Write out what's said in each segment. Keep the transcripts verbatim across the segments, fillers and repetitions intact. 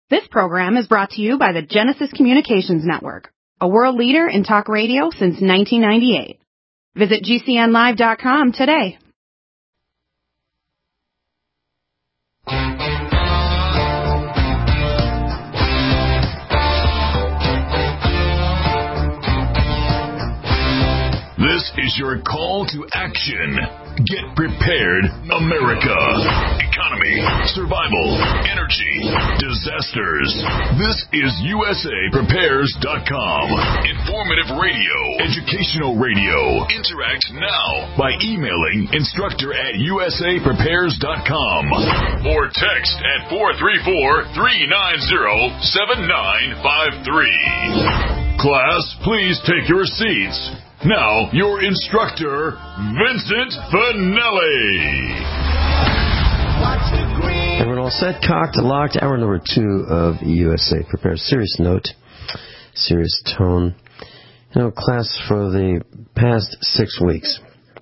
This program is brought to you by the Genesis Communications Network, a world leader in talk radio since nineteen ninety-eight. Visit G C N live dot com today. This is your call to action. Get prepared, America. Economy, survival, energy, disasters. This is U S A Prepares dot com. Informative radio, educational radio. Interact now by emailing instructor at U S A Prepares dot com or text at four three four, three nine zero, seven nine five three. Class, please take your seats. Now, your instructor, Vincent Finelli. And we're all set, cocked, locked. Hour number two of U S A Prepares. Serious note, serious tone. You know, class, for the past six weeks,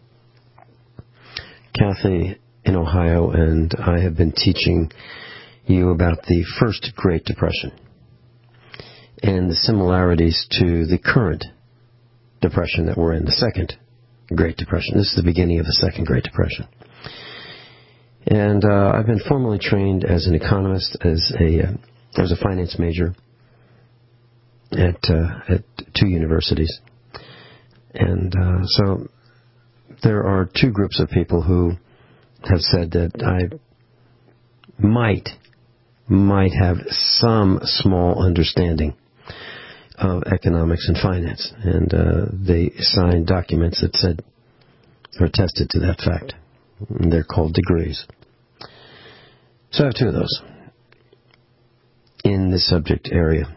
Kathy in Ohio and I have been teaching you about the first Great Depression and the similarities to the current Depression that we're in, the second Great Depression. This is the beginning of the second Great Depression. And uh, I've been formally trained as an economist, as a uh, as a finance major at uh, at two universities. And uh, so there are two groups of people who have said that I might might have some small understanding of economics and finance, and uh, they signed documents that said, or attested to that fact. And they're called degrees. So I have two of those in the subject area.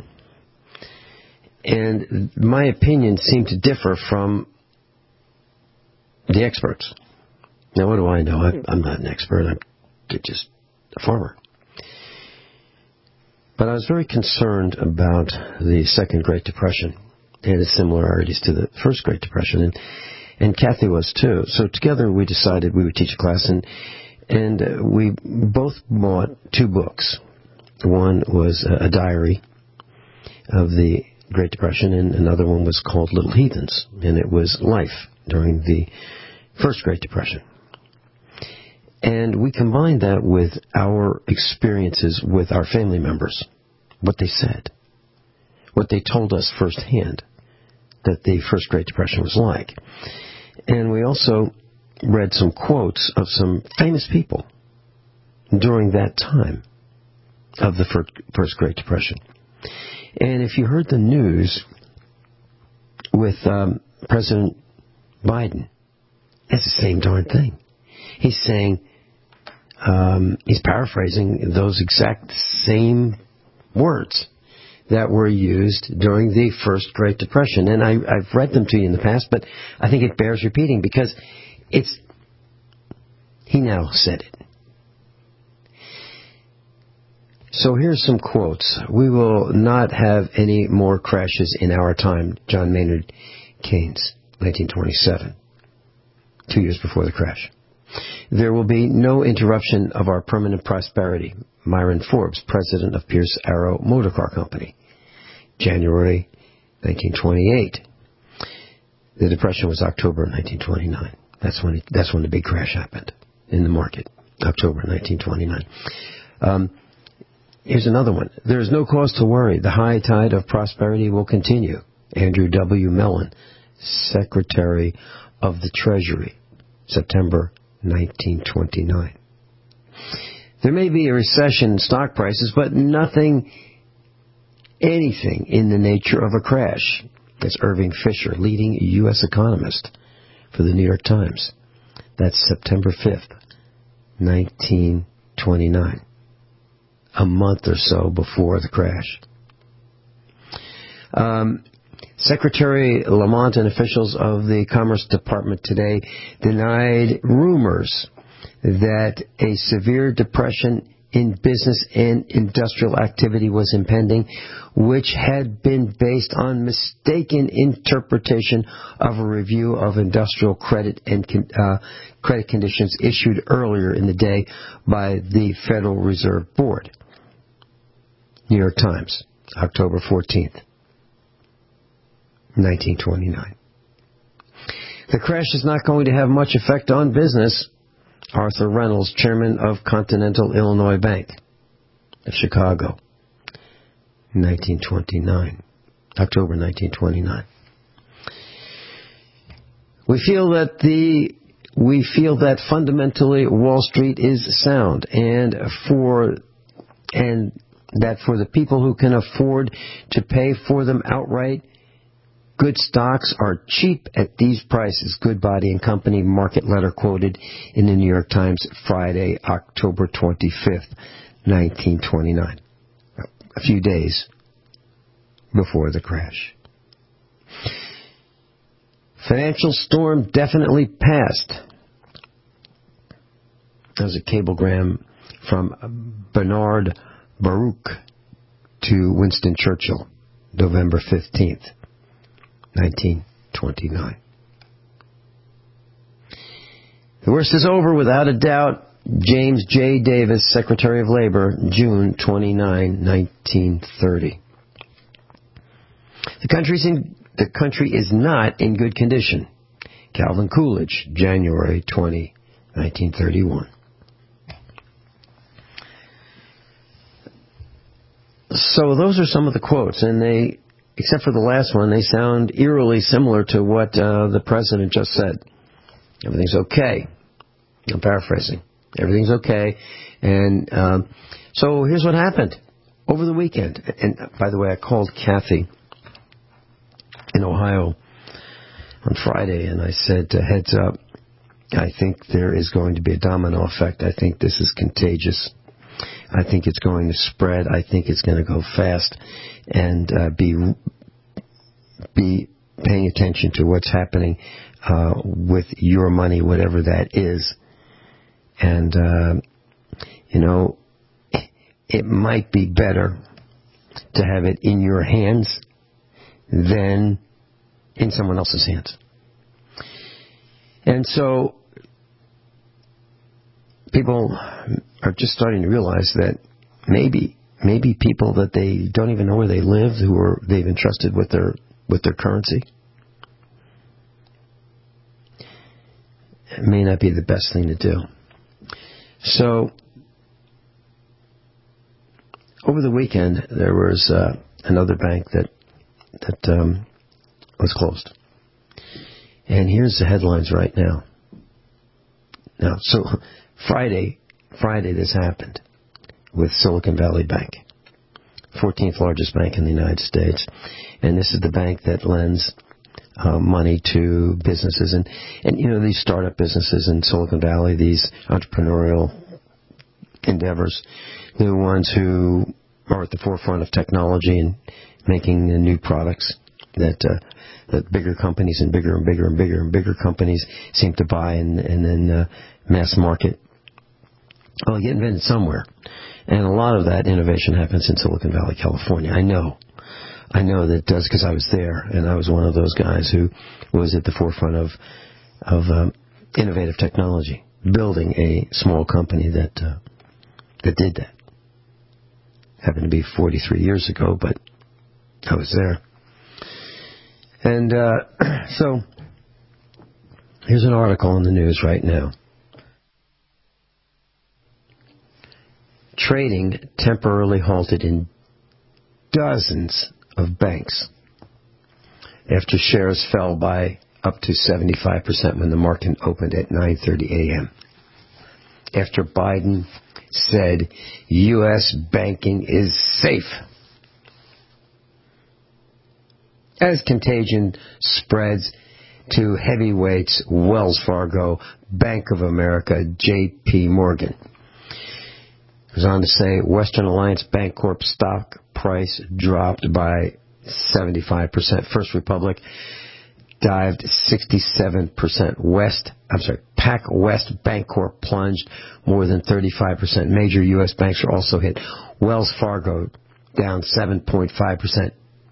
And my opinions seem to differ from the experts. Now, what do I know? I, I'm not an expert. I'm just a farmer. But I was very concerned about the Second Great Depression and its similarities to the First Great Depression, and, and Kathy was too. So together we decided we would teach a class, and and uh, we both bought two books. One was a, a diary of the Great Depression, and another one was called Little Heathens, and it was life during the First Great Depression. And we combined that with our experiences with our family members, what they said, what they told us firsthand that the First Great Depression was like. And we also read some quotes of some famous people during that time of the First Great Depression. And if you heard the news with um, President Biden, it's the same darn thing. He's saying, um, he's paraphrasing those exact same words that were used during the First Great Depression. And I, I've read them to you in the past, but I think it bears repeating because it's, he now said it. So here's some quotes. We will not have any more crashes in our time. John Maynard Keynes, nineteen twenty-seven, two years before the crash. There will be no interruption of our permanent prosperity. Myron Forbes, president of Pierce Arrow Motor Car Company, January nineteen twenty-eight. The Depression was October nineteen twenty-nine. That's when it, that's when the big crash happened in the market, October nineteen twenty-nine. Um, here's another one. There is no cause to worry. The high tide of prosperity will continue. Andrew W. Mellon, Secretary of the Treasury, September nineteen twenty-nine. There may be a recession in stock prices, but nothing, anything in the nature of a crash. That's Irving Fisher, leading U S economist for the New York Times. That's September fifth, nineteen twenty-nine. A month or so before the crash. Um, Secretary Lamont and officials of the Commerce Department today denied rumors that a severe depression in business and industrial activity was impending, which had been based on mistaken interpretation of a review of industrial credit and uh, credit conditions issued earlier in the day by the Federal Reserve Board. New York Times, October fourteenth, nineteen twenty-nine. The crash is not going to have much effect on business. Arthur Reynolds, chairman of Continental Illinois Bank of Chicago, nineteen twenty-nine, October nineteen twenty-nine. We feel that the we feel that fundamentally Wall Street is sound, and for and that for the people who can afford to pay for them outright, good stocks are cheap at these prices. Goodbody and Company market letter quoted in the New York Times Friday, October twenty-fifth, nineteen twenty-nine. A few days before the crash. Financial storm definitely passed. That was a cablegram from Bernard Baruch to Winston Churchill, November fifteenth, nineteen twenty-nine. The worst is over without a doubt. James J. Davis, Secretary of Labor, June twenty-ninth, nineteen thirty. The country's in, the country is not in good condition. Calvin Coolidge, January twentieth, nineteen thirty-one. So those are some of the quotes, and they, except for the last one, they sound eerily similar to what uh, the president just said. Everything's okay. I'm paraphrasing. Everything's okay. And um, so here's what happened over the weekend. And by the way, I called Kathy in Ohio on Friday, and I said, uh, heads up, I think there is going to be a domino effect. I think this is contagious. I think it's going to spread. I think it's going to go fast, and uh, be be paying attention to what's happening uh, with your money, whatever that is. And, uh, you know, it might be better to have it in your hands than in someone else's hands. And so people are just starting to realize that maybe maybe people that they don't even know where they live, who are they've entrusted with their with their currency, it may not be the best thing to do. So over the weekend there was uh, another bank that that um, was closed, and here's the headlines right now. Now, so Friday, Friday this happened with Silicon Valley Bank, fourteenth largest bank in the United States. And this is the bank that lends uh, money to businesses. And, and, you know, these startup businesses in Silicon Valley, these entrepreneurial endeavors, they're the ones who are at the forefront of technology and making uh, new products that uh, that bigger companies and bigger and bigger and bigger and bigger companies seem to buy and, and then uh, mass market. Well, they get invented somewhere. And a lot of that innovation happens in Silicon Valley, California. I know. I know that it does because I was there, and I was one of those guys who was at the forefront of of um, innovative technology, building a small company that uh, that did that. Happened to be forty-three years ago, but I was there. And uh, so here's an article in the news right now. Trading temporarily halted in dozens of banks after shares fell by up to seventy-five percent when the market opened at nine thirty a.m. after Biden said U S banking is safe. As contagion spreads to heavyweights Wells Fargo, Bank of America, J P Morgan. Goes on to say Western Alliance Bancorp stock price dropped by seventy-five percent. First Republic dived sixty-seven percent. West, I'm sorry, PacWest Bancorp plunged more than thirty-five percent. Major U S banks are also hit. Wells Fargo down seven point five percent.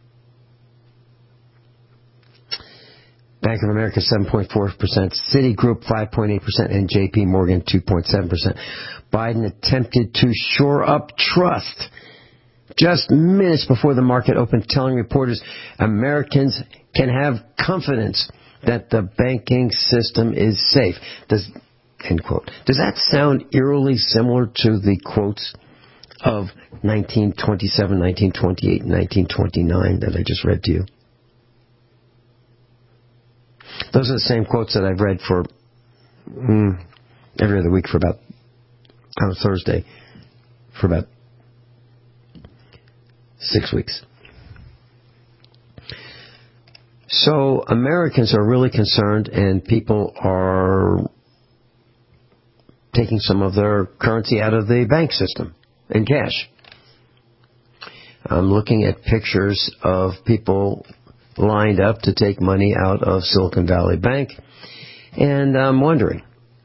Bank of America seven point four percent, Citigroup five point eight percent, and J P Morgan two point seven percent. Biden attempted to shore up trust just minutes before the market opened, telling reporters Americans can have confidence that the banking system is safe. Does, end quote. Does that sound eerily similar to the quotes of nineteen twenty-seven, nineteen twenty-eight, and nineteen twenty-nine that I just read to you? Those are the same quotes that I've read for mm, every other week for about, on a Thursday, for about six weeks. So Americans are really concerned, and people are taking some of their currency out of the bank system in cash. I'm looking at pictures of people lined up to take money out of Silicon Valley Bank, and I'm wondering,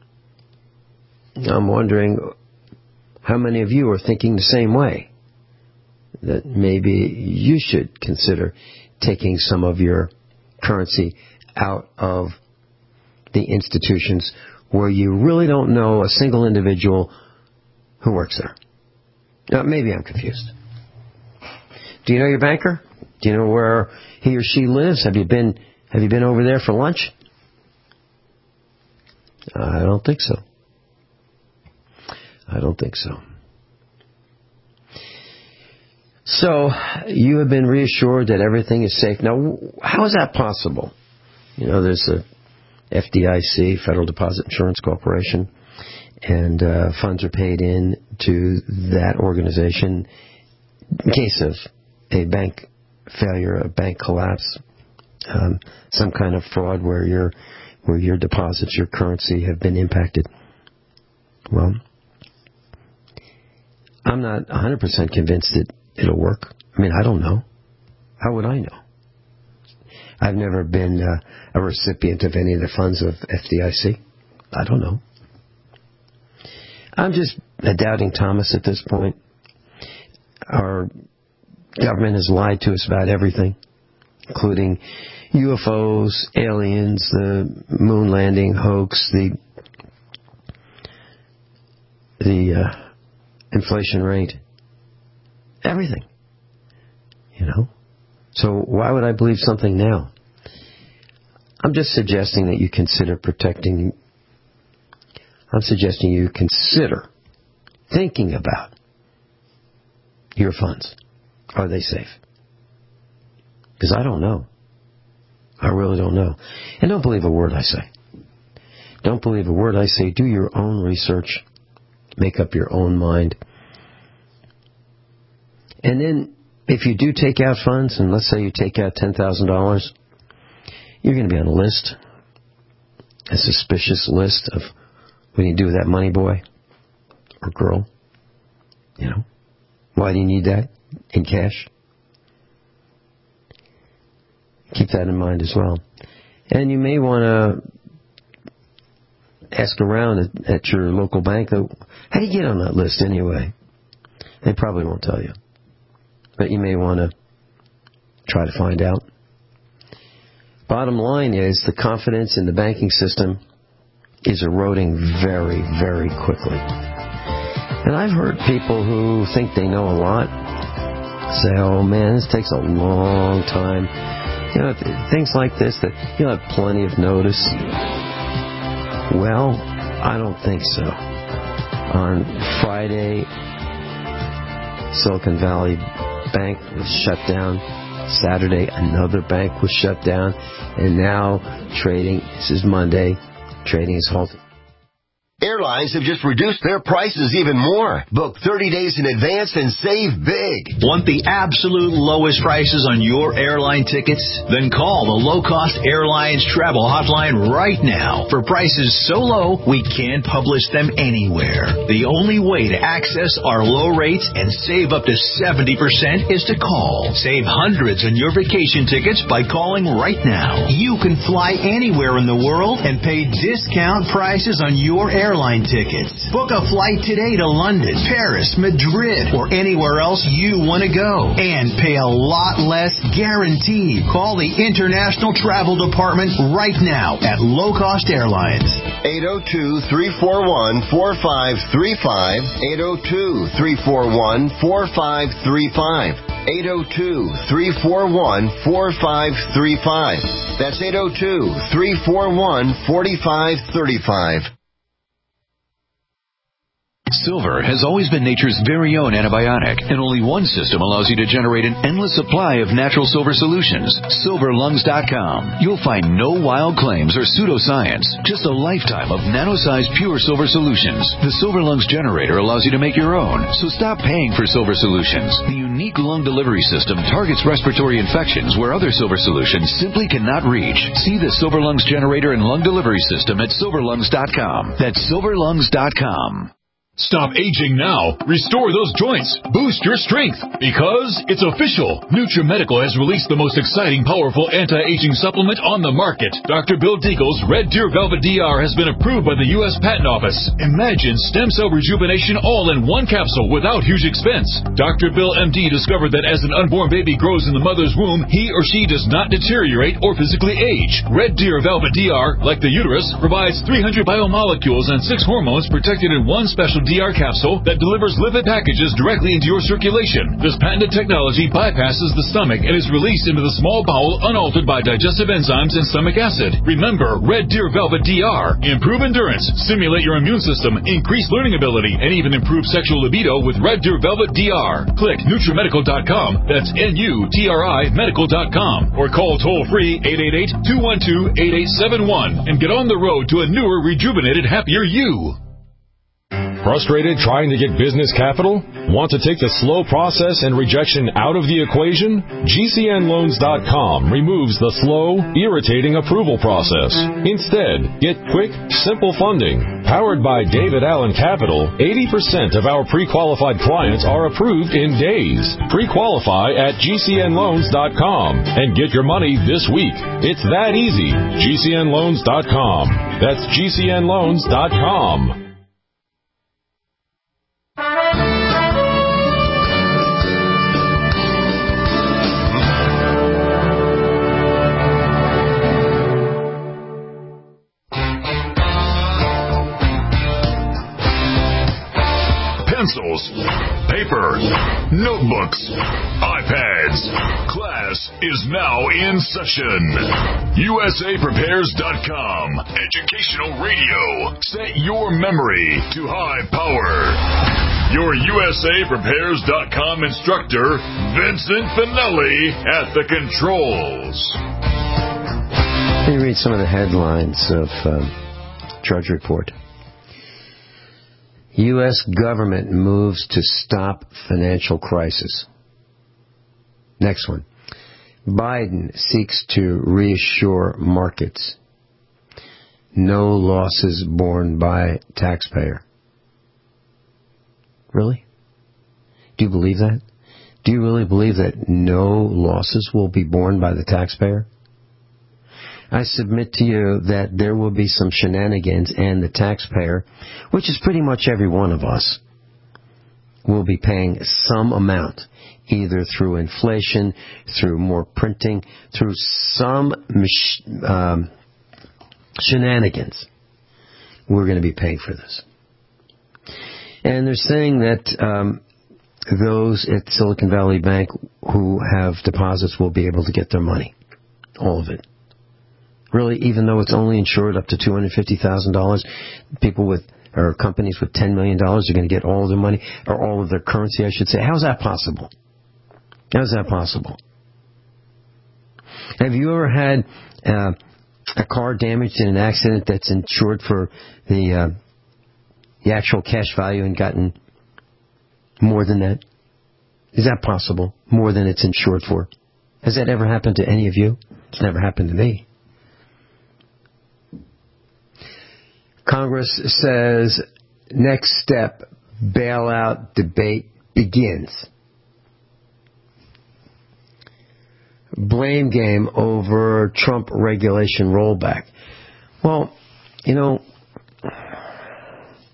I'm wondering how many of you are thinking the same way, that maybe you should consider taking some of your currency out of the institutions where you really don't know a single individual who works there. Now, maybe I'm confused. Do you know your banker? Do you know where he or she lives? Have you been have you been over there for lunch? I don't think so. I don't think so. So, you have been reassured that everything is safe. Now, how is that possible? You know, there's a F D I C, Federal Deposit Insurance Corporation, and uh, funds are paid in to that organization in case of a bank failure, a bank collapse, um, some kind of fraud where your where your deposits, your currency have been impacted. Well, I'm not one hundred percent convinced that it'll work. I mean, I don't know. How would I know? I've never been uh, a recipient of any of the funds of F D I C. I don't know. I'm just a doubting Thomas at this point. Our government has lied to us about everything, including U F Os, aliens, the moon landing hoax, the the uh, inflation rate, everything. You know? So why would I believe something now? I'm just suggesting that you consider protecting. I'm suggesting you consider thinking about your funds. Are they safe? Because I don't know. I really don't know. And don't believe a word I say. Don't believe a word I say. Do your own research. Make up your own mind. And then, if you do take out funds, and let's say you take out ten thousand dollars, you're going to be on a list, a suspicious list of what do you do with that money, boy or girl? You know, why do you need that in cash? Keep that in mind as well. And you may want to ask around at, at your local bank, how do you get on that list anyway? They probably won't tell you. But you may want to try to find out. Bottom line is the confidence in the banking system is eroding very, very quickly. And I've heard people who think they know a lot say, oh man, this takes a long time. You know, things like this, that you'll have plenty of notice. Well, I don't think so. On Friday, Silicon Valley Bank was shut down. Saturday, another bank was shut down. And now, trading, this is Monday, trading is halted. Airlines have just reduced their prices even more. Book thirty days in advance and save big. Want the absolute lowest prices on your airline tickets? Then call the Low Cost Airlines Travel Hotline right now. For prices so low, we can't publish them anywhere. The only way to access our low rates and save up to seventy percent is to call. Save hundreds on your vacation tickets by calling right now. You can fly anywhere in the world and pay discount prices on your airline airline tickets. Book a flight today to London, Paris, Madrid, or anywhere else you want to go. And pay a lot less guaranteed. Call the International Travel Department right now at Low Cost Airlines. eight oh two, three four one, four five three five. eight oh two, three four one, four five three five. eight oh two, three four one, four five three five. That's eight oh two, three four one, four five three five. Silver has always been nature's very own antibiotic, and only one system allows you to generate an endless supply of natural silver solutions. silver lungs dot com. You'll find no wild claims or pseudoscience, just a lifetime of nano-sized pure silver solutions. The Silver Lungs generator allows you to make your own, so stop paying for silver solutions. The unique lung delivery system targets respiratory infections where other silver solutions simply cannot reach. See the Silver Lungs generator and lung delivery system at silver lungs dot com. That's silver lungs dot com. Stop aging now. Restore those joints. Boost your strength. Because it's official. NutriMedical has released the most exciting, powerful anti-aging supplement on the market. Doctor Bill Deagle's Red Deer Velvet D R has been approved by the U S Patent Office. Imagine stem cell rejuvenation all in one capsule without huge expense. Doctor Bill M D discovered that as an unborn baby grows in the mother's womb, he or she does not deteriorate or physically age. Red Deer Velvet D R, like the uterus, provides three hundred biomolecules and six hormones protected in one special D R capsule that delivers lipid packages directly into your circulation. This patented technology bypasses the stomach and is released into the small bowel unaltered by digestive enzymes and stomach acid. Remember, Red Deer Velvet D R. Improve endurance, stimulate your immune system, increase learning ability, and even improve sexual libido with Red Deer Velvet D R. Click NutriMedical dot com. That's N U T R I medical dot com. Or call toll-free eight eight eight, two one two, eight eight seven one and get on the road to a newer, rejuvenated, happier you. Frustrated trying to get business capital? Want to take the slow process and rejection out of the equation? G C N loans dot com removes the slow, irritating approval process. Instead, get quick, simple funding. Powered by David Allen Capital, eighty percent of our pre-qualified clients are approved in days. Pre-qualify at G C N loans dot com and get your money this week. It's that easy. G C N loans dot com. That's G C N loans dot com. Pencils, paper, notebooks, iPads. Class is now in session. U S A Prepares dot com. Educational radio. Set your memory to high power. Your U S A Prepares dot com instructor, Vincent Finelli, at the controls. Let me read some of the headlines of uh, Drudge Report. U S government moves to stop financial crisis. Next one. Biden seeks to reassure markets. No losses borne by taxpayer. Really? Do you believe that? Do you really believe that no losses will be borne by the taxpayer? I submit to you that there will be some shenanigans, and the taxpayer, which is pretty much every one of us, will be paying some amount, either through inflation, through more printing, through some um, shenanigans. We're going to be paying for this. And they're saying that um, those at Silicon Valley Bank who have deposits will be able to get their money, all of it. Really, even though it's only insured up to two hundred fifty thousand dollars, people with, or companies with ten million dollars are going to get all of their money, or all of their currency, I should say. How's that possible? How's that possible? Have you ever had uh, a car damaged in an accident that's insured for the, uh, the actual cash value and gotten more than that? Is that possible? More than it's insured for? Has that ever happened to any of you? It's never happened to me. Congress says next step, bailout debate begins. Blame game over Trump regulation rollback. Well, you know,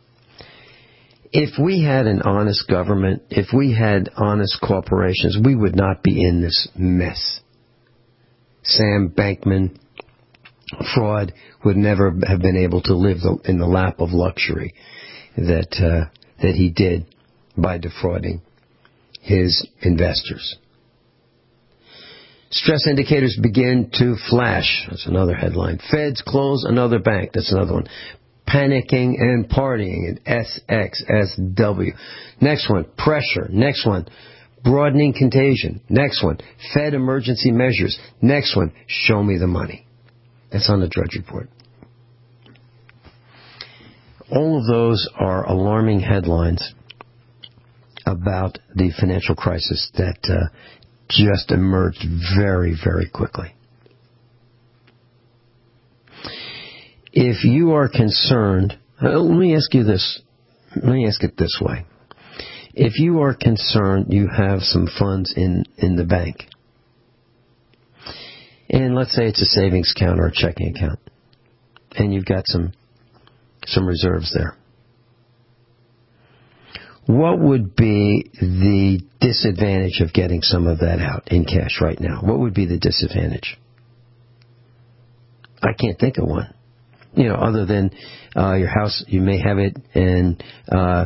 If we had an honest government, if we had honest corporations, we would not be in this mess. Sam Bankman Fraud would never have been able to live in the lap of luxury that uh, that he did by defrauding his investors. Stress indicators begin to flash. That's another headline. Feds close another bank. That's another one. Panicking and partying at S X S W. Next one, pressure. Next one, broadening contagion. Next one, Fed emergency measures. Next one, show me the money. That's on the Drudge Report. All of those are alarming headlines about the financial crisis that uh, just emerged very, very quickly. If you are concerned, uh, let me ask you this. Let me ask it this way. If you are concerned you have some funds in, in the bank, and let's say it's a savings account or a checking account, and you've got some some reserves there, what would be the disadvantage of getting some of that out in cash right now? What would be the disadvantage? I can't think of one. You know, other than uh, your house, you may have it, and uh,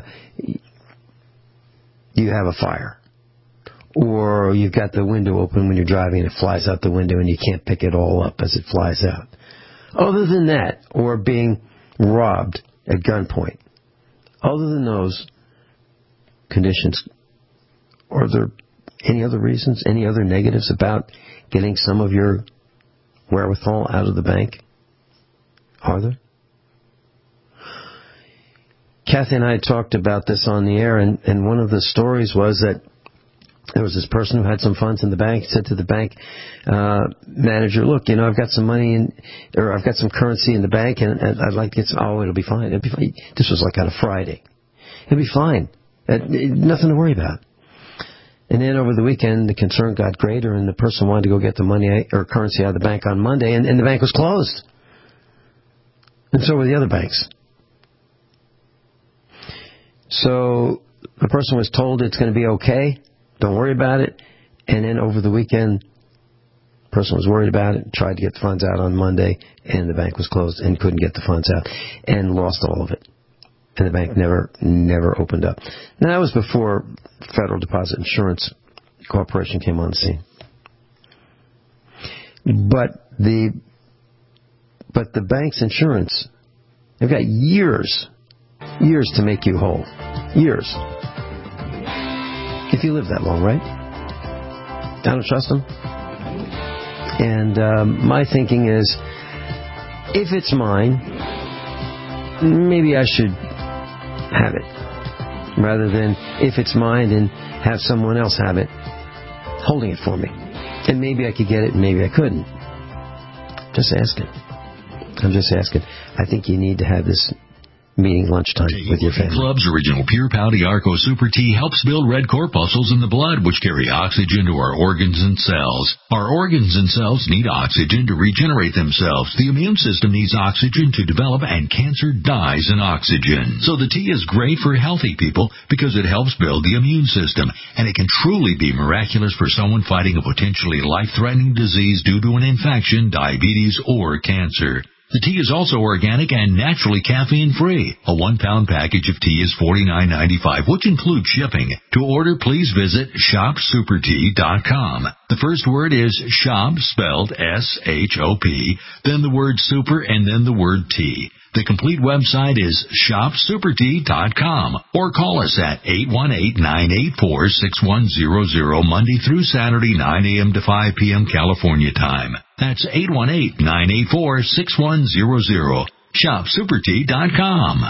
you have a fire. Or you've got the window open when you're driving and it flies out the window and you can't pick it all up as it flies out. Other than that, or being robbed at gunpoint, other than those conditions, are there any other reasons, any other negatives about getting some of your wherewithal out of the bank? Are there? Kathy and I had talked about this on the air, and, and one of the stories was that there was this person who had some funds in the bank. He said to the bank uh, manager, look, you know, I've got some money in, or I've got some currency in the bank, and, and I'd like to get some. Oh, it'll be fine. It'll be fine. This was like on a Friday. It'll be fine. Uh, nothing to worry about. And then over the weekend, the concern got greater, and the person wanted to go get the money or currency out of the bank on Monday, and, and the bank was closed. And so were the other banks. So the person was told it's going to be okay. Don't worry about it. And then over the weekend, the person was worried about it, tried to get the funds out on Monday, and the bank was closed and couldn't get the funds out and lost all of it. And the bank never, never opened up. Now, that was before Federal Deposit Insurance Corporation came on the scene. But the But the bank's insurance, they've got years, years to make you whole. Years. If you live that long, right? I don't trust them. And um, my thinking is, if it's mine, maybe I should have it. Rather than, if it's mine, and have someone else have it, holding it for me. And maybe I could get it, and maybe I couldn't. Just asking. I'm just asking. I think you need to have this meeting lunchtime with your family. Club's original Pure Pouty Arco Super Tea helps build red corpuscles in the blood, which carry oxygen to our organs and cells. Our organs and cells need oxygen to regenerate themselves. The immune system needs oxygen to develop, and cancer dies in oxygen. So the tea is great for healthy people because it helps build the immune system, and it can truly be miraculous for someone fighting a potentially life-threatening disease due to an infection, diabetes, or cancer. The tea is also organic and naturally caffeine-free. A one-pound package of tea is forty-nine ninety-five, which includes shipping. To order, please visit shop super tea dot com. The first word is shop, spelled S H O P, then the word super, and then the word tea. The complete website is shop super tea dot com, or call us at eight one eight, nine eight four, six one zero zero Monday through Saturday, nine a.m. to five p.m. California time. That's eight one eight, nine eight four, six one zero zero. shop super tea dot com.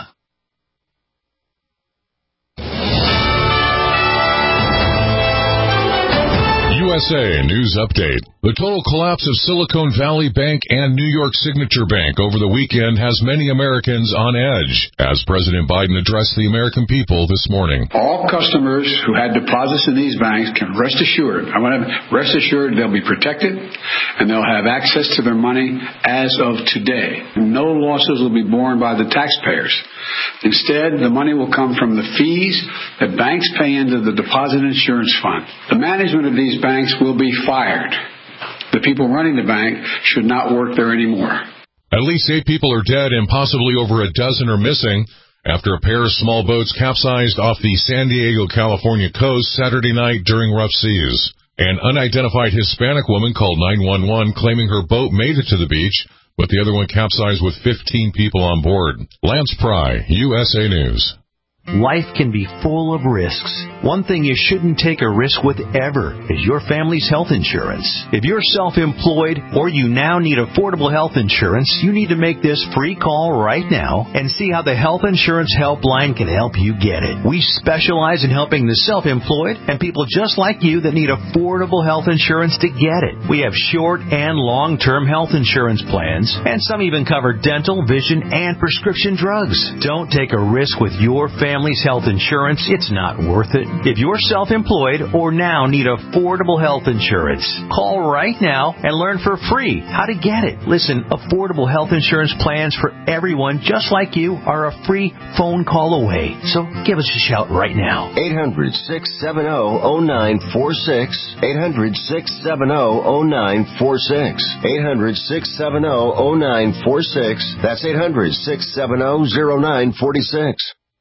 U S A News Update. The total collapse of Silicon Valley Bank and New York Signature Bank over the weekend has many Americans on edge, as President Biden addressed the American people this morning. All customers who had deposits in these banks can rest assured, I want to rest assured they'll be protected and they'll have access to their money as of today. No losses will be borne by the taxpayers. Instead, the money will come from the fees that banks pay into the Deposit Insurance Fund. The management of these banks will be fired. The people running the bank should not work there anymore. At least eight people are dead and possibly over a dozen are missing after a pair of small boats capsized off the San Diego, California coast Saturday night during rough seas. An unidentified Hispanic woman called nine one one claiming her boat made it to the beach, but the other one capsized with fifteen people on board. Lance Pry, U S A News. Life can be full of risks. One thing you shouldn't take a risk with ever is your family's health insurance. If you're self-employed or you now need affordable health insurance, you need to make this free call right now and see how the Health Insurance Helpline can help you get it. We specialize in helping the self-employed and people just like you that need affordable health insurance to get it. We have short and long-term health insurance plans, and some even cover dental, vision, and prescription drugs. Don't take a risk with your family. Family's health insurance, it's not worth it. If you're self-employed or now need affordable health insurance, call right now and learn for free how to get it. Listen, affordable health insurance plans for everyone just like you are a free phone call away. So give us a shout right now. eight hundred, six seven zero, zero nine four six. eight hundred, six seven zero, zero nine four six. eight hundred, six seven zero, zero nine four six. That's eight hundred, six seven zero, zero nine four six.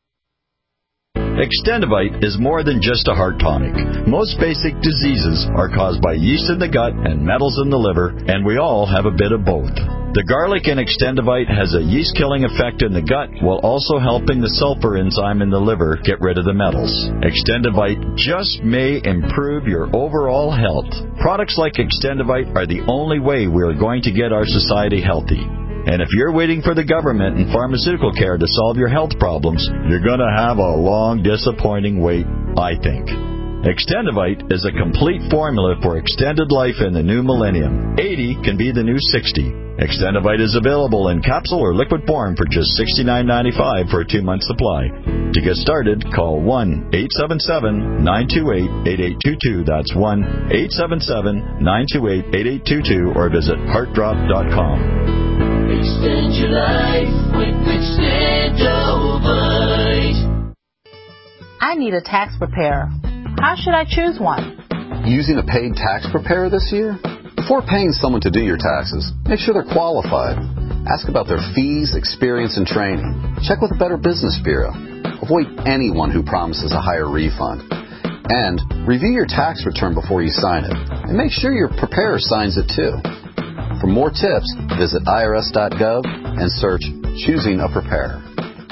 Extendivite is more than just a heart tonic. Most basic diseases are caused by yeast in the gut and metals in the liver, and we all have a bit of both. The garlic in Extendivite has a yeast-killing effect in the gut while also helping the sulfur enzyme in the liver get rid of the metals. Extendivite just may improve your overall health. Products like Extendivite are the only way we are going to get our society healthy. And if you're waiting for the government and pharmaceutical care to solve your health problems, you're going to have a long, disappointing wait, I think. Extendivite is a complete formula for extended life in the new millennium. eighty can be the new sixty. Extendivite is available in capsule or liquid form for just sixty-nine ninety-five for a two-month supply. To get started, call one eight seven seven, nine two eight, eight eight two two. That's one eight seven seven, nine two eight, eight eight two two or visit heart drop dot com. Extend your life with Extendivite. I need a tax preparer. How should I choose one? Using a paid tax preparer this year? Before paying someone to do your taxes, make sure they're qualified. Ask about their fees, experience, and training. Check with the Better Business Bureau. Avoid anyone who promises a higher refund. And review your tax return before you sign it. And make sure your preparer signs it too. For more tips, visit I R S dot gov and search Choosing a Preparer.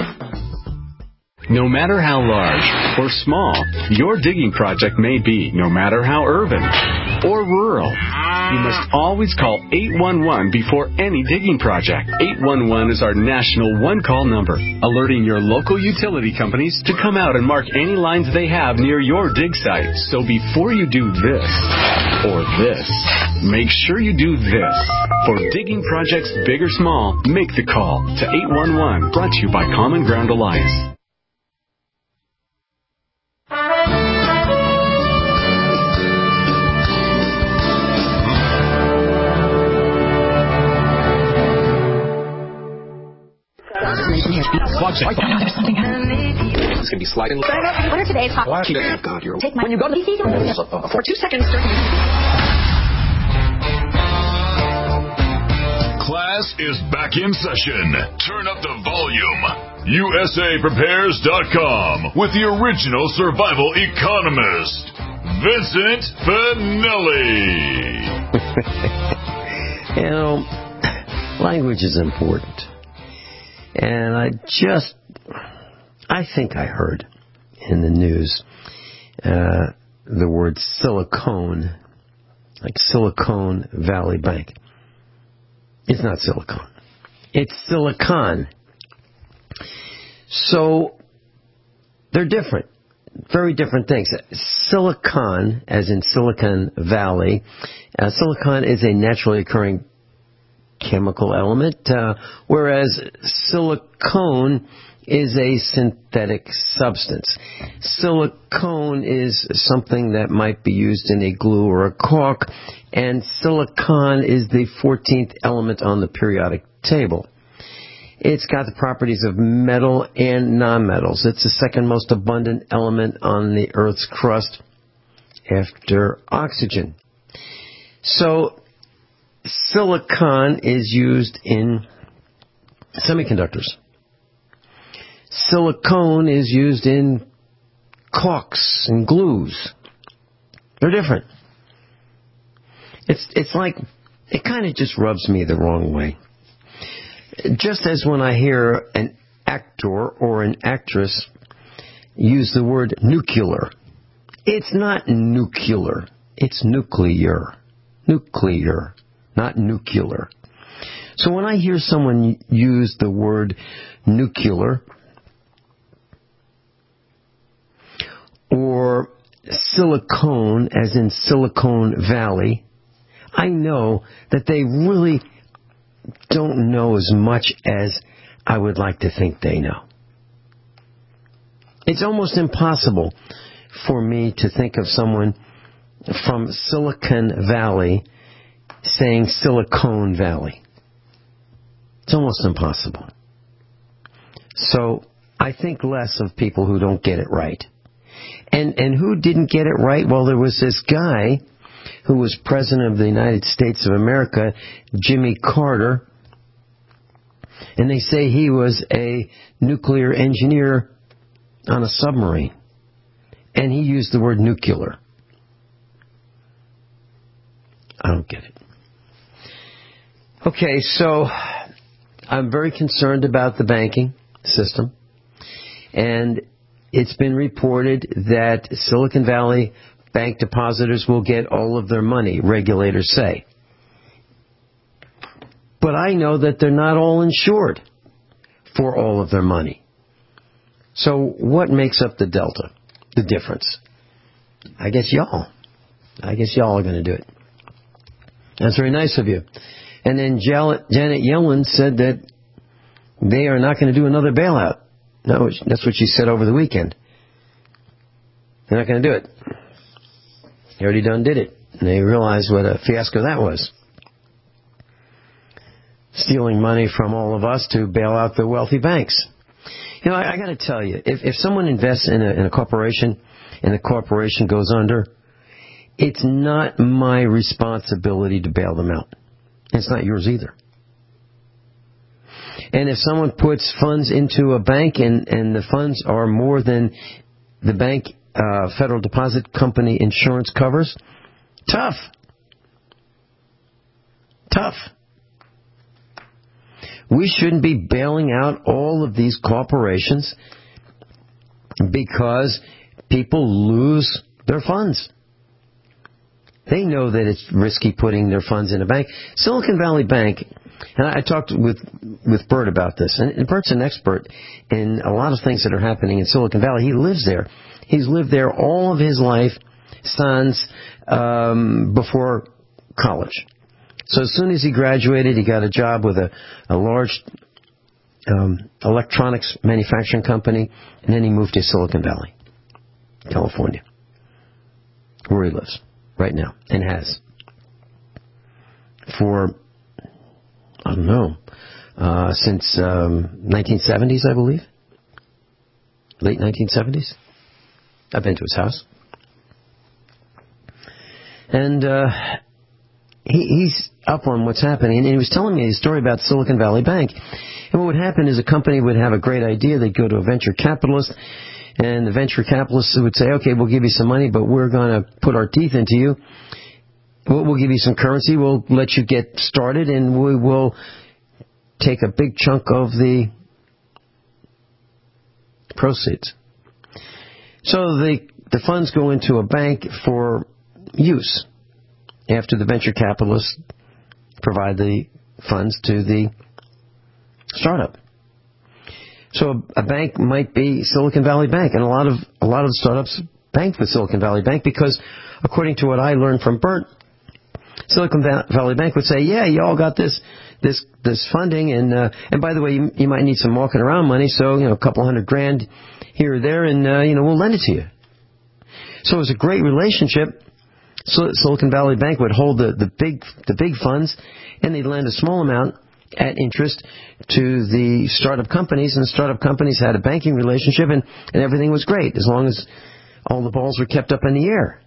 No matter how large or small your digging project may be, no matter how urban or rural, you must always call eight one one before any digging project. eight one one is our national one-call number, alerting your local utility companies to come out and mark any lines they have near your dig site. So before you do this or this, make sure you do this. For digging projects big or small, make the call to eight one one, brought to you by Common Ground Alliance. It's going to be sliding. What are today's hot? Oh, God, you're... Take my... When you go to the... For two seconds. Class is back in session. Turn up the volume. U S A prepares dot com with the original survival economist, Vincent Finelli. You know, language is important. And I just, I think I heard in the news uh, the word silicone, like Silicon Valley Bank. It's not silicone. It's silicon. So they're different. very different things. Silicon, as in Silicon Valley, uh, silicon is a naturally occurring chemical element, uh, whereas silicone is a synthetic substance. Silicone is something that might be used in a glue or a caulk, and silicon is the fourteenth element on the periodic table. It's got the properties of metal and nonmetals. It's the second most abundant element on the Earth's crust after oxygen. So, silicon is used in semiconductors. Silicone is used in caulks and glues. They're different. It's it's like, it kind of just rubs me the wrong way. Just as when I hear an actor or an actress use the word nuclear. It's not nuclear. It's nuclear. Nuclear, not nuclear. So when I hear someone use the word nuclear or silicone, as in Silicon Valley, I know that they really don't know as much as I would like to think they know. It's almost impossible for me to think of someone from Silicon Valley saying Silicon Valley. It's almost impossible. So I think less of people who don't get it right. And and who didn't get it right? Well, there was this guy who was President of the United States of America, Jimmy Carter, and they say he was a nuclear engineer on a submarine. And he used the word nuclear. I don't get it. Okay, so I'm very concerned about the banking system. And it's been reported that Silicon Valley bank depositors will get all of their money, regulators say. But I know that they're not all insured for all of their money. So what makes up the delta, the difference? I guess y'all. I guess y'all are going to do it. That's very nice of you. And then Janet Yellen said that they are not going to do another bailout. No, that's what she said over the weekend. They're not going to do it. They already done did it. And they realized what a fiasco that was. Stealing money from all of us to bail out the wealthy banks. You know, I, I got to tell you, if, if someone invests in a, in a corporation and the corporation goes under, it's not my responsibility to bail them out. It's not yours either. And if someone puts funds into a bank and, and the funds are more than the bank uh, Federal Deposit Company insurance covers, tough. Tough. We shouldn't be bailing out all of these corporations because people lose their funds. They know that it's risky putting their funds in a bank. Silicon Valley Bank, and I talked with with Bert about this, and Bert's an expert in a lot of things that are happening in Silicon Valley. He lives there. He's lived there all of his life since um, before college. So as soon as he graduated, he got a job with a, a large um, electronics manufacturing company, and then he moved to Silicon Valley, California, where he lives right now, and has for, I don't know, uh, since um, nineteen seventies, I believe, late nineteen seventies. I've been to his house. And uh, he, he's up on what's happening. And he was telling me a story about Silicon Valley Bank. And what would happen is a company would have a great idea. They'd go to a venture capitalist, and the venture capitalists would say, okay, we'll give you some money, but we're going to put our teeth into you. We'll, we'll give you some currency. We'll let you get started, and we will take a big chunk of the proceeds. So the the funds go into a bank for use after the venture capitalists provide the funds to the startup. So a, a bank might be Silicon Valley Bank, and a lot of a lot of the startups banked with Silicon Valley Bank because, according to what I learned from Bert, Silicon Valley Bank would say, "Yeah, you all got this this this funding, and uh, and by the way, you, you might need some walking around money, so you know a couple hundred grand here or there, and uh, you know we'll lend it to you." So it was a great relationship. So Silicon Valley Bank would hold the, the big the big funds, and they'd lend a small amount at interest to the startup companies, and the startup companies had a banking relationship, and, and everything was great as long as all the balls were kept up in the air.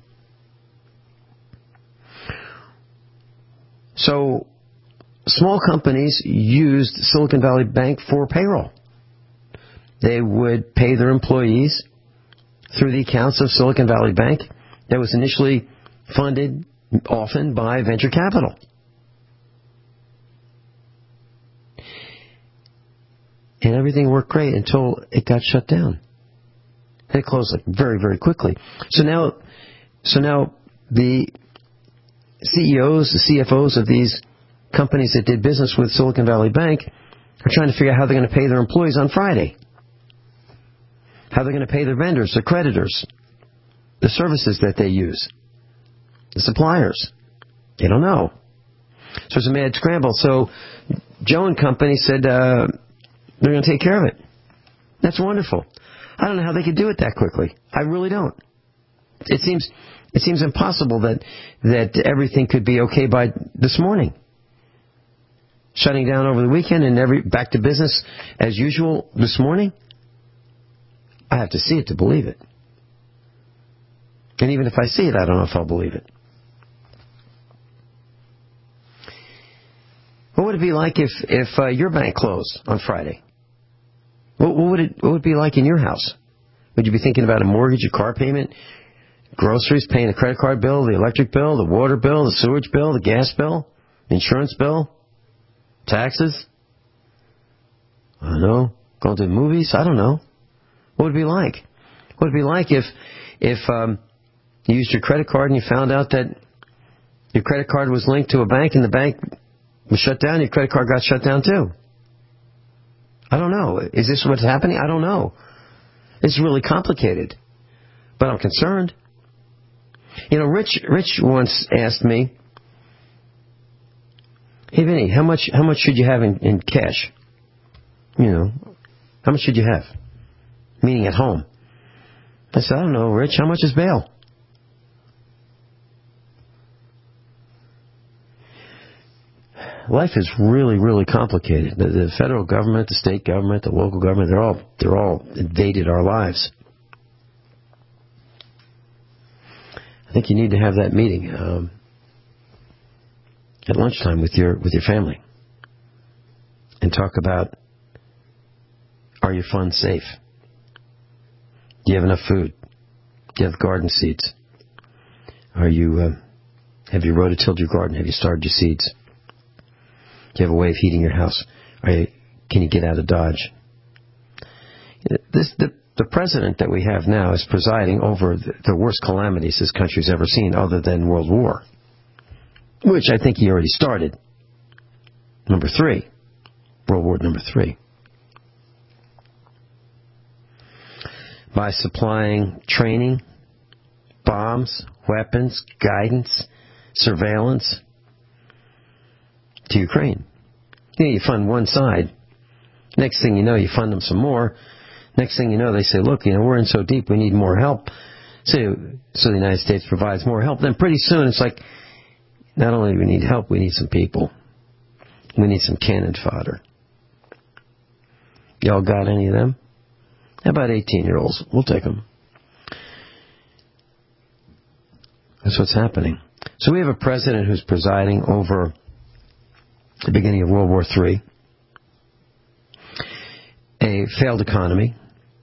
So small companies used Silicon Valley Bank for payroll. They would pay their employees through the accounts of Silicon Valley Bank that was initially funded often by venture capital. And everything worked great until it got shut down. And it closed like very, very quickly. So now, so now the C E Os, the C F Os of these companies that did business with Silicon Valley Bank are trying to figure out how they're going to pay their employees on Friday. How they're going to pay their vendors, their creditors, the services that they use, the suppliers. They don't know. So it's a mad scramble. So Joe and company said uh, they're going to take care of it. That's wonderful. I don't know how they could do it that quickly. I really don't. It seems it seems impossible that that everything could be okay by this morning. Shutting down over the weekend and every back to business as usual this morning. I have to see it to believe it. And even if I see it, I don't know if I'll believe it. What would it be like if if uh, your bank closed on Friday? What, what would it what would it be like in your house? Would you be thinking about a mortgage, a car payment, groceries, paying a credit card bill, the electric bill, the water bill, the sewage bill, the gas bill, the insurance bill, taxes? I don't know. Going to the movies? I don't know. What would it be like? What would it be like if if um, you used your credit card and you found out that your credit card was linked to a bank and the bank was shut down, your credit card got shut down too? I don't know. Is this what's happening? I don't know. It's really complicated. But I'm concerned. You know, Rich Rich once asked me, "Hey, Vinny, how much how much should you have in, in cash? You know, how much should you have? Meaning at home." I said, "I don't know, Rich, how much is bail?" Life is really, really complicated. The, the federal government, the state government, the local government, they're all they're all invaded our lives. I think you need to have that meeting um, at lunchtime with your with your family and talk about, are your funds safe? Do you have enough food? Do you have garden seeds? Are you uh, have you rototilled your garden? Have you started your seeds? Do you have a way of heating your house? Are you, can you get out of Dodge? This, the, the president that we have now is presiding over the, the worst calamities this country's ever seen, other than World War, which I think he already started. Number three, World War number three. By supplying training, bombs, weapons, guidance, surveillance to Ukraine. You know, you fund one side. Next thing you know, you fund them some more. Next thing you know, they say, look, you know, we're in so deep, we need more help. So, so the United States provides more help. Then pretty soon it's like, not only do we need help, we need some people. We need some cannon fodder. Y'all got any of them? How about eighteen-year-olds? We'll take them. That's what's happening. So we have a president who's presiding over the beginning of World War Three, a failed economy,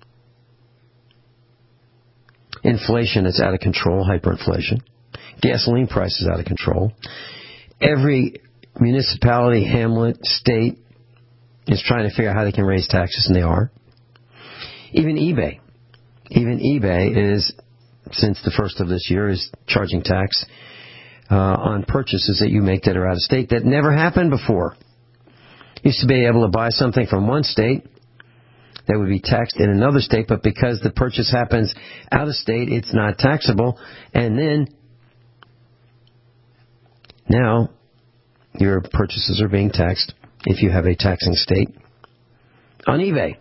inflation that's out of control, hyperinflation, gasoline prices out of control. Every municipality, hamlet, state is trying to figure out how they can raise taxes, and they are. Even eBay. Even eBay is, since the first of this year, is charging tax uh, on purchases that you make that are out of state. That never happened before. You used to be able to buy something from one state that would be taxed in another state, but because the purchase happens out of state, it's not taxable. And then now your purchases are being taxed, if you have a taxing state, on eBay.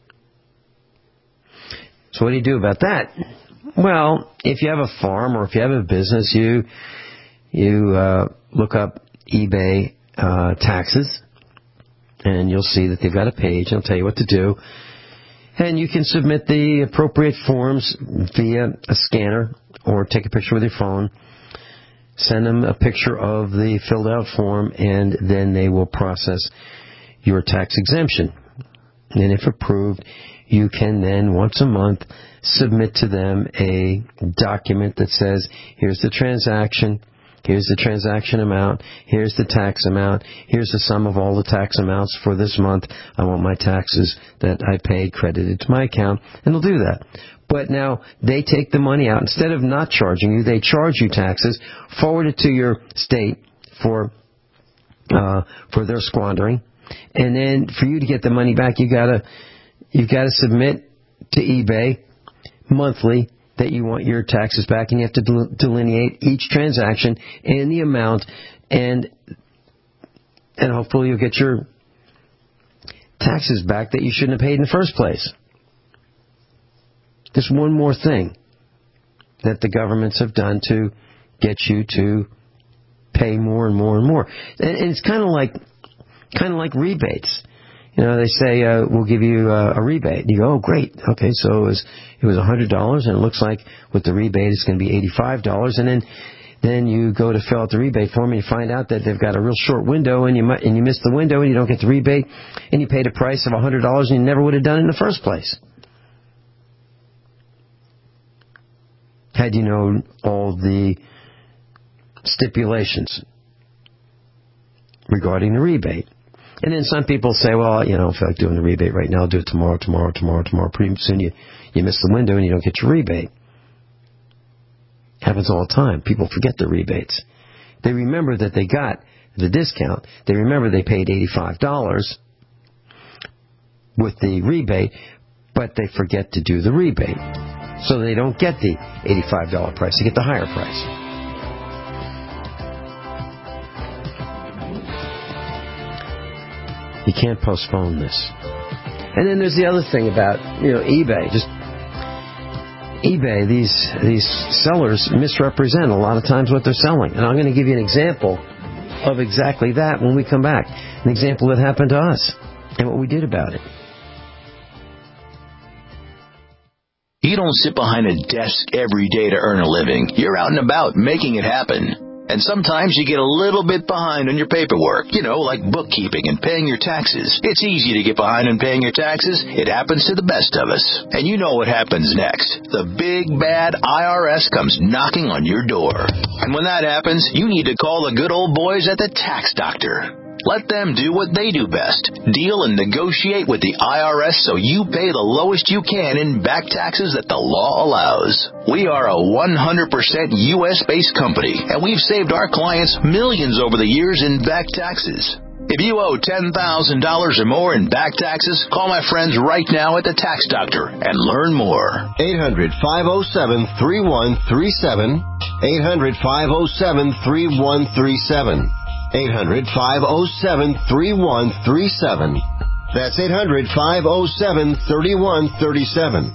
So what do you do about that? Well, if you have a farm or if you have a business, you you uh, look up eBay uh, taxes, and you'll see that they've got a page. It'll tell you what to do. And you can submit the appropriate forms via a scanner or take a picture with your phone. Send them a picture of the filled out form, and then they will process your tax exemption. And if approved, you can then once a month submit to them a document that says, here's the transaction, here's the transaction amount, here's the tax amount, here's the sum of all the tax amounts for this month. I want my taxes that I paid credited to my account, and they'll do that. But now they take the money out. Instead of not charging you, they charge you taxes, forward it to your state for uh, for their squandering, and then for you to get the money back, you gotta you've got to submit to eBay monthly that you want your taxes back, and you have to del- delineate each transaction and the amount, and and hopefully you'll get your taxes back that you shouldn't have paid in the first place. There's one more thing that the governments have done to get you to pay more and more and more, and, and it's kind of like kind of like rebates. You know, they say, uh, we'll give you uh, a rebate. And you go, oh, great. Okay, so it was it was one hundred dollars, and it looks like with the rebate it's going to be eighty-five dollars. And then then you go to fill out the rebate form, and you find out that they've got a real short window, and you might, and you miss the window, and you don't get the rebate, and you paid a price of one hundred dollars, and you never would have done it in the first place. Had you known all the stipulations regarding the rebate. And then some people say, well, you know, if I like doing the rebate right now, I'll do it tomorrow, tomorrow, tomorrow, tomorrow. Pretty soon you, you miss the window and you don't get your rebate. Happens all the time. People forget their rebates. They remember that they got the discount. They remember they paid eighty-five dollars with the rebate, but they forget to do the rebate. So they don't get the eighty-five dollars price. They get the higher price. You can't postpone this. And then there's the other thing about, you know, eBay. Just eBay, these these sellers misrepresent a lot of times what they're selling. And I'm going to give you an example of exactly that when we come back. An example that happened to us and what we did about it. You don't sit behind a desk every day to earn a living. You're out and about making it happen. And sometimes you get a little bit behind on your paperwork, you know, like bookkeeping and paying your taxes. It's easy to get behind on paying your taxes. It happens to the best of us. And you know what happens next. The big, bad I R S comes knocking on your door. And when that happens, you need to call the good old boys at the Tax Doctor. Let them do what they do best. Deal and negotiate with the I R S so you pay the lowest you can in back taxes that the law allows. We are a one hundred percent U S-based company, and we've saved our clients millions over the years in back taxes. If you owe ten thousand dollars or more in back taxes, call my friends right now at the Tax Doctor and learn more. eight hundred, five oh seven, three one three seven. eight hundred, five oh seven, three one three seven. eight hundred, five oh seven, three one three seven. That's eight hundred, five oh seven, three one three seven.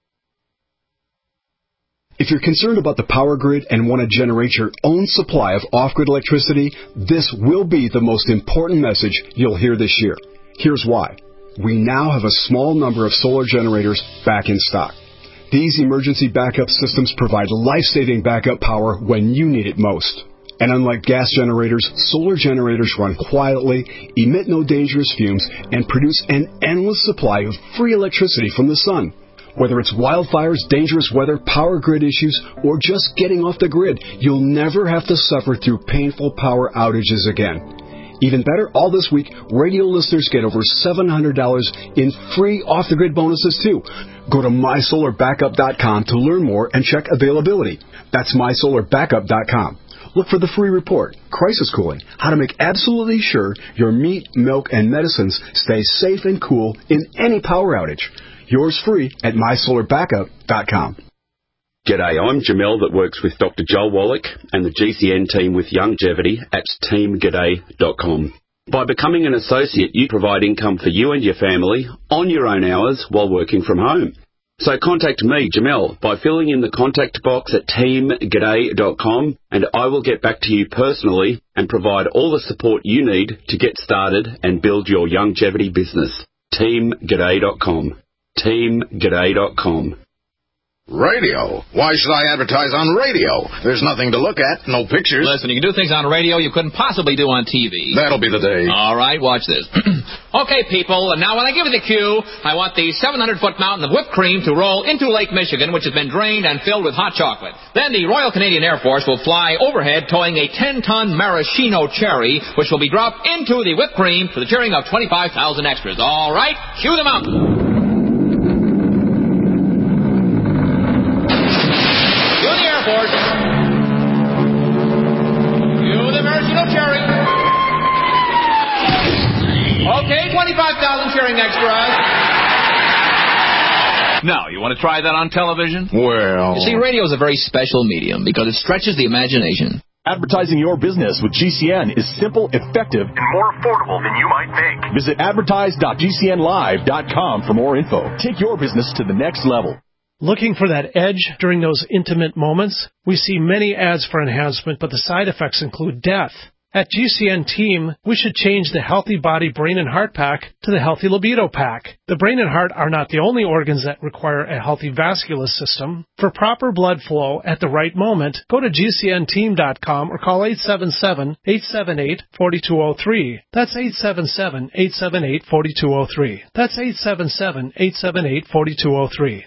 If you're concerned about the power grid and want to generate your own supply of off-grid electricity, this will be the most important message you'll hear this year. Here's why. We now have a small number of solar generators back in stock. These emergency backup systems provide life-saving backup power when you need it most. And unlike gas generators, solar generators run quietly, emit no dangerous fumes, and produce an endless supply of free electricity from the sun. Whether it's wildfires, dangerous weather, power grid issues, or just getting off the grid, you'll never have to suffer through painful power outages again. Even better, all this week, radio listeners get over seven hundred dollars in free off-the-grid bonuses, too. Go to my solar backup dot com to learn more and check availability. That's my solar backup dot com. look for the free report, Crisis Cooling, how to make absolutely sure your meat, milk, and medicines stay safe and cool in any power outage. Yours free at my solar backup dot com. G'day, I'm Jamel that works with Doctor Joel Wallach and the G C N team with Longevity at team g'day dot com. By becoming an associate, you provide income for you and your family on your own hours while working from home. So contact me, Jamel, by filling in the contact box at team g'day dot com, and I will get back to you personally and provide all the support you need to get started and build your longevity business. team g'day dot com. team g'day dot com. Radio? Why should I advertise on radio? There's nothing to look at, no pictures. Listen, you can do things on radio you couldn't possibly do on T V. That'll be the day. All right, watch this. Okay, people, now when I give you the cue, I want the seven hundred foot mountain of whipped cream to roll into Lake Michigan, which has been drained and filled with hot chocolate. Then the Royal Canadian Air Force will fly overhead towing a ten ton maraschino cherry, which will be dropped into the whipped cream for the cheering of twenty-five thousand extras. All right, cue the mountain. Force. You the maraschino cherry. Okay, twenty-five thousand cheering extras. Now, you want to try that on television? Well... You see, radio is a very special medium because it stretches the imagination. Advertising your business with G C N is simple, effective, and more affordable than you might think. Visit advertise dot g c n live dot com for more info. Take your business to the next level. Looking for that edge during those intimate moments? We see many ads for enhancement, but the side effects include death. At G C N Team, we should change the Healthy Body, Brain, and Heart Pack to the Healthy Libido Pack. The brain and heart are not the only organs that require a healthy vascular system. For proper blood flow at the right moment, go to G C N team dot com or call eight seven seven, eight seven eight, four two zero three. That's eight seven seven, eight seven eight, four two zero three. That's eight seven seven, eight seven eight, four two zero three.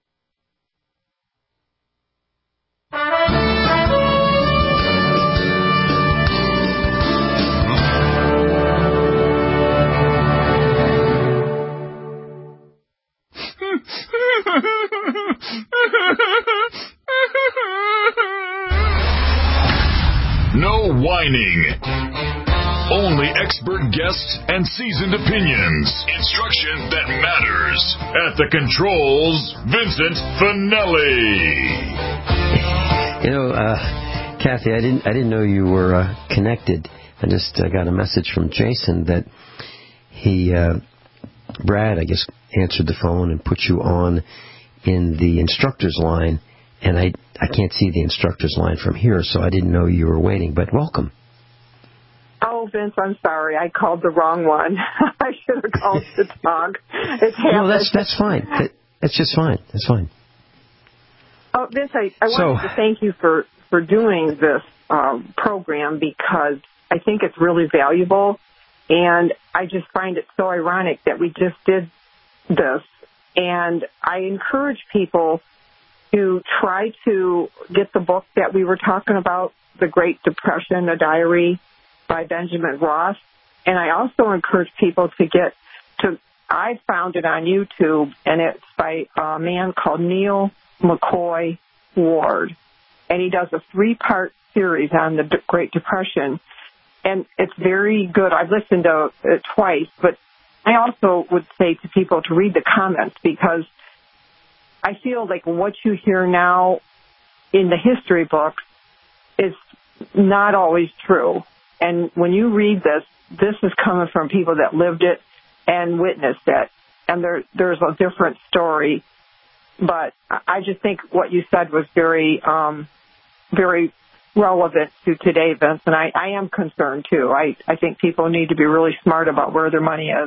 No whining. Only expert guests and seasoned opinions. Instruction that matters. At the controls, Vincent Finelli. You know, uh, Kathy, I didn't I didn't know you were uh, connected. I just uh, got a message from Jason that he, uh, Brad, I guess, answered the phone and put you on in the instructor's line, and I I can't see the instructor's line from here, so I didn't know you were waiting, but welcome. Oh, Vince, I'm sorry. I called the wrong one. I should have called to talk. It's no, that's that's fine. That, that's just fine. That's fine. Oh, Vince, I, I so, wanted to thank you for, for doing this um, program because I think it's really valuable, and I just find it so ironic that we just did this. And I encourage people to try to get the book that we were talking about, The Great Depression, A Diary by Benjamin Ross. And I also encourage people to get to, I found it on YouTube, and it's by a man called Neil McCoy Ward. And he does a three-part series on the Great Depression. And it's very good. I've listened to it twice, but I also would say to people to read the comments because I feel like what you hear now in the history books is not always true. And when you read this, this is coming from people that lived it and witnessed it. And there, there's a different story. But I just think what you said was very, um, very relevant to today, Vince. And I, I am concerned, too. I, I think people need to be really smart about where their money is.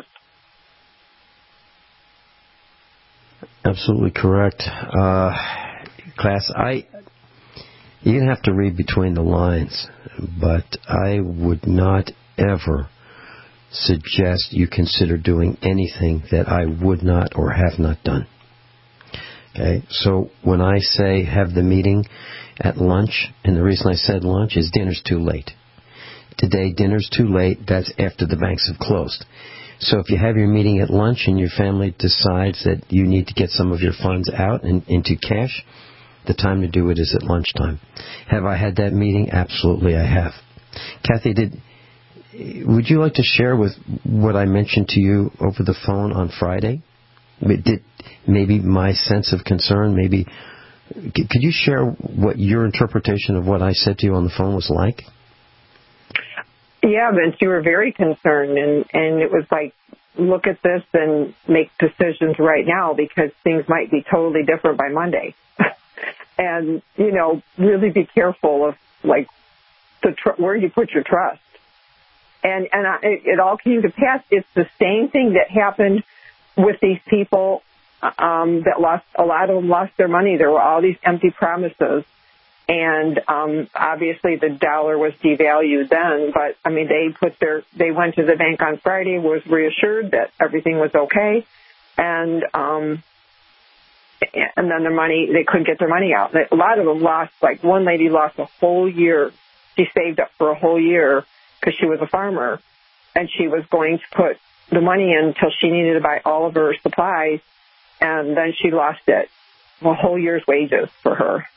Absolutely correct. Uh, class, I you're going to have to read between the lines, but I would not ever suggest you consider doing anything that I would not or have not done. Okay, so when I say have the meeting at lunch, and the reason I said lunch is dinner's too late. Today, dinner's too late. That's after the banks have closed. So if you have your meeting at lunch and your family decides that you need to get some of your funds out and into cash, The time to do it is at lunchtime. Have I had that meeting? Absolutely, I have. Kathy, did would you like to share with what I mentioned to you over the phone on Friday? Did maybe my sense of concern, maybe could you share what your interpretation of what I said to you on the phone was like? Yeah, Vince, you were very concerned, and, and it was like, look at this and make decisions right now because things might be totally different by Monday. And, you know, really be careful of, like, the tr- where you put your trust. And, and I, it, it all came to pass. It's the same thing that happened with these people um, that lost, a lot of them lost their money. There were all these empty promises. And um, obviously the dollar was devalued then, but I mean they put their they went to the bank on Friday, was reassured that everything was okay, and um, and then their money they couldn't get their money out. A lot of them lost. Like one lady lost a whole year. She saved up for a whole year because she was a farmer, and she was going to put the money in until she needed to buy all of her supplies, and then she lost it, a whole year's wages for her.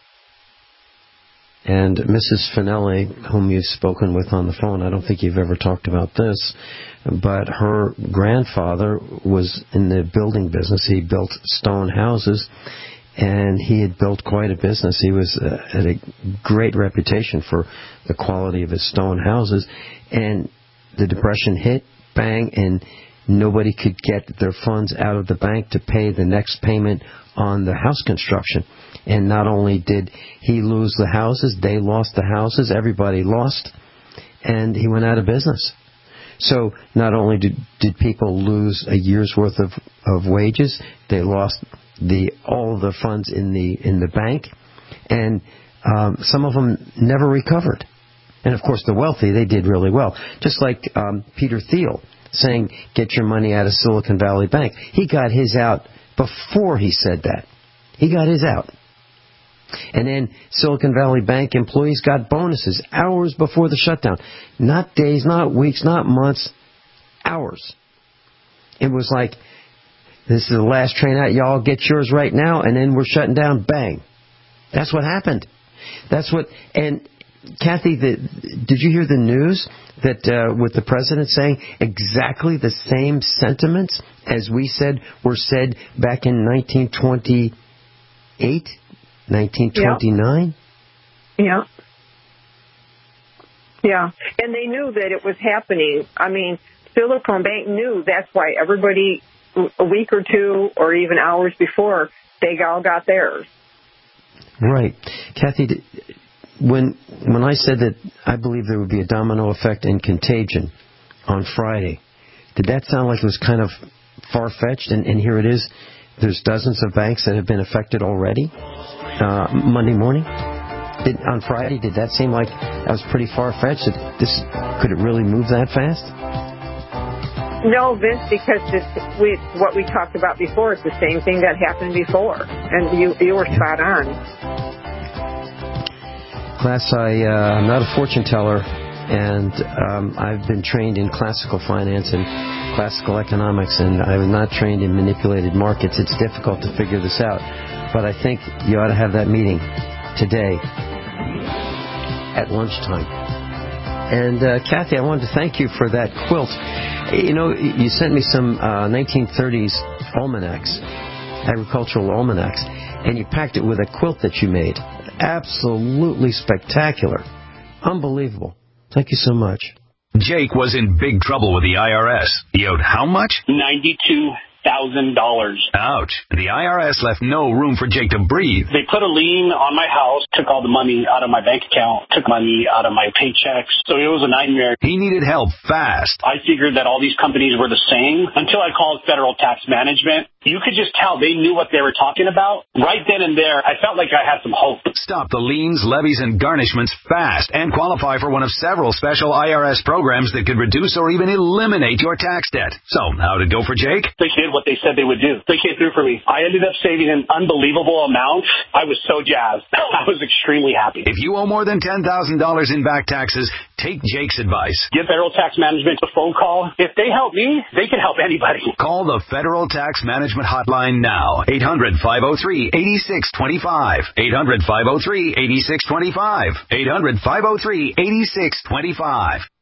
And Missus Finelli, whom you've spoken with on the phone, I don't think you've ever talked about this, but her grandfather was in the building business. He built stone houses, and he had built quite a business. He was uh, had a great reputation for the quality of his stone houses. And the Depression hit, bang, and nobody could get their funds out of the bank to pay the next payment on the house construction. And not only did he lose the houses, they lost the houses, everybody lost, and he went out of business. So not only did, did people lose a year's worth of, of wages, they lost the all of their funds in the in the bank, and um, some of them never recovered. And of course the wealthy, they did really well. Just like um, Peter Thiel saying, get your money out of Silicon Valley Bank. He got his out before he said that. He got his out. And then Silicon Valley Bank employees got bonuses hours before the shutdown. Not days, not weeks, not months, hours. It was like, this is the last train out, y'all get yours right now, and then we're shutting down, bang. That's what happened. That's what, and Kathy, the, did you hear the news that uh, with the president saying exactly the same sentiments as we said were said back in nineteen twenty-eight? nineteen twenty-nine? Yeah. Yeah. And they knew that it was happening. I mean, Silicon Bank knew that's why everybody, a week or two or even hours before, they all got theirs. Right. Kathy, when when I said that I believe there would be a domino effect and contagion on Friday, did that sound like it was kind of far-fetched? And, and here it is. There's dozens of banks that have been affected already. Uh, Monday morning, did, on Friday, did that seem like that was pretty far-fetched? Did this, could it really move that fast? No, Vince, because this, we, what we talked about before is the same thing that happened before, and you you were spot on. Class, I, uh, I'm not a fortune teller, and um, I've been trained in classical finance and classical economics, and I was not trained in manipulated markets. It's difficult to figure this out. But I think you ought to have that meeting today at lunchtime. And, uh, Kathy, I wanted to thank you for that quilt. You know, you sent me some uh, nineteen thirties almanacs, agricultural almanacs, and you packed it with a quilt that you made. Absolutely spectacular. Unbelievable. Thank you so much. Jake was in big trouble with the I R S. He owed how much? ninety-two thousand dollars. Ouch. The I R S left no room for Jake to breathe. They put a lien on my house, took all the money out of my bank account, took money out of my paychecks. So it was a nightmare. He needed help fast. I figured that all these companies were the same until I called Federal Tax Management. You could just tell they knew what they were talking about. Right then and there, I felt like I had some hope. Stop the liens, levies, and garnishments fast and qualify for one of several special I R S programs that could reduce or even eliminate your tax debt. So, how'd it go for Jake? They did did what they said they would do. They came through for me. I ended up saving an unbelievable amount. I was so jazzed. I was extremely happy. If you owe more than ten thousand dollars in back taxes, take Jake's advice. Give Federal Tax Management a phone call. If they help me, they can help anybody. Call the Federal Tax Management Hotline now. eight hundred, five oh three, eight six two five. eight hundred, five oh three, eight six two five. eight hundred, five oh three, eight six two five.